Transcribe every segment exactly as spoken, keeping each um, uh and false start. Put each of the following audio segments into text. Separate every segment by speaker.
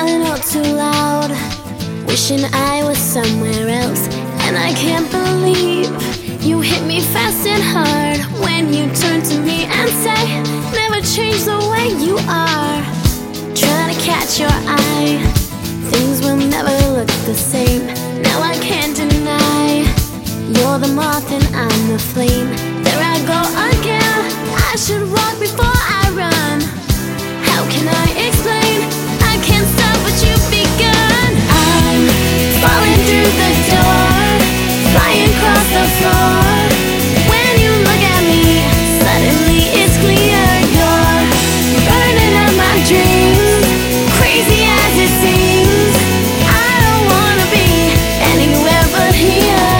Speaker 1: calling out too loud, wishing I was somewhere else. And I can't believe you hit me fast and hard when you turn to me and say, never change the way you are. Trying to catch your eye, things will never look the same. Now I can't deny, you're the moth and I'm the flame. There I go again, I should walk before I run. How can I explain? I can't stop what you've begun. I'm falling through the door, flying across the floor. When you look at me, suddenly it's clear you're burning up my dreams. Crazy as it seems, I don't wanna be anywhere but here.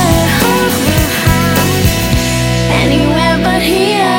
Speaker 1: Anywhere but here.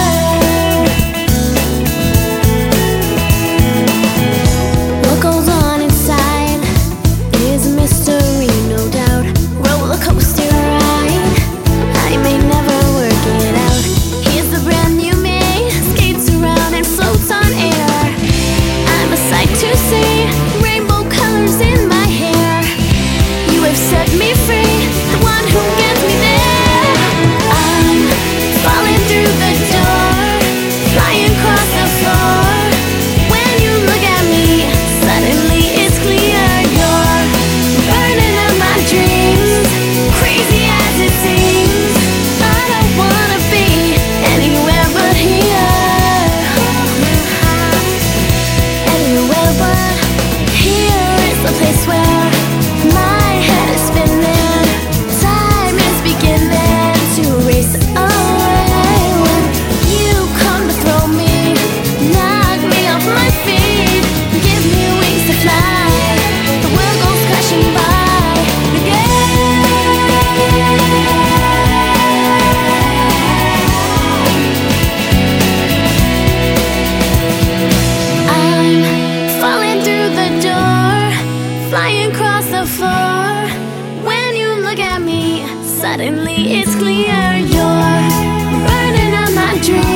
Speaker 1: What goes on inside is a mystery, no doubt. Roller coaster ride, I may never work it out. Here's the brand new me, skates around and floats on air. I'm a sight to see, rainbow colors in my hair. You have set me free, the one who gets me there. I'm falling through the door, flying across the floor. When you look at me, suddenly it's clear you're burning up my dreams. Crazy as it seems, I don't wanna be anywhere but here. Anywhere but here is the place where my head is spinning. Time is beginning to race away. When you come to throw me, knock me off my feet, give me wings to fly, the world goes crashing by again. I'm falling through the door, flying across the floor. When you look at me, suddenly it's clear you're burning up my dreams.